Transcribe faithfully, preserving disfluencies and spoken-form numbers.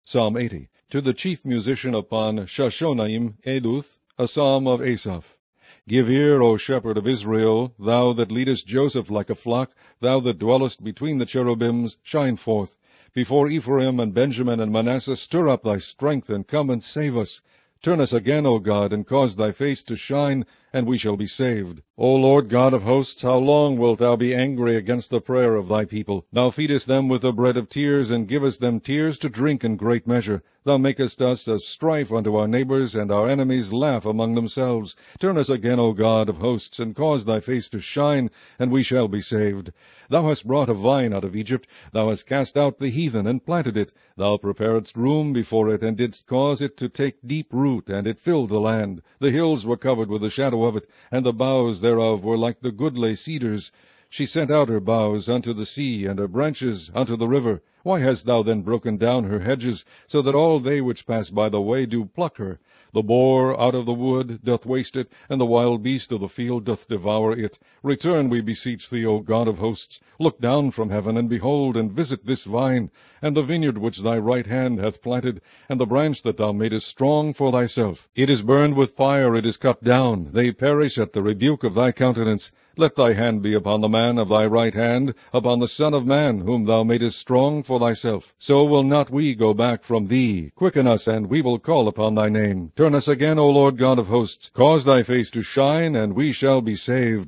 Psalm eighty. To the chief musician upon Shashonaim, Eduth, a psalm of Asaph. Give ear, O shepherd of Israel, thou that leadest Joseph like a flock, thou that dwellest between the cherubims, shine forth. Before Ephraim and Benjamin and Manasseh, stir up thy strength, and come and save us. Turn us again, O God, and cause thy face to shine, and we shall be saved. O Lord God of hosts, how long wilt thou be angry against the prayer of thy people? Thou feedest them with the bread of tears, and givest them tears to drink in great measure. Thou makest us a strife unto our neighbors, and our enemies laugh among themselves. Turn us again, O God of hosts, and cause thy face to shine, and we shall be saved. Thou hast brought a vine out of Egypt. Thou hast cast out the heathen, and planted it. Thou preparedst room before it, and didst cause it to take deep root, and it filled the land. The hills were covered with the shadow of it, and the boughs thereof were like the goodly cedars. She sent out her boughs unto the sea, and her branches unto the river. Why hast thou then broken down her hedges, so that all they which pass by the way do pluck her? The boar out of the wood doth waste it, and the wild beast of the field doth devour it. Return, we beseech thee, O God of hosts. Look down from heaven, and behold, and visit this vine, and the vineyard which thy right hand hath planted, and the branch that thou madest strong for thyself. It is burned with fire, it is cut down. They perish at the rebuke of thy countenance. Let thy hand be upon the man of thy right hand, upon the Son of Man, whom thou madest strong for thyself. So will not we go back from thee. Quicken us, and we will call upon thy name. Turn us again, O Lord God of hosts. Cause thy face to shine, and we shall be saved.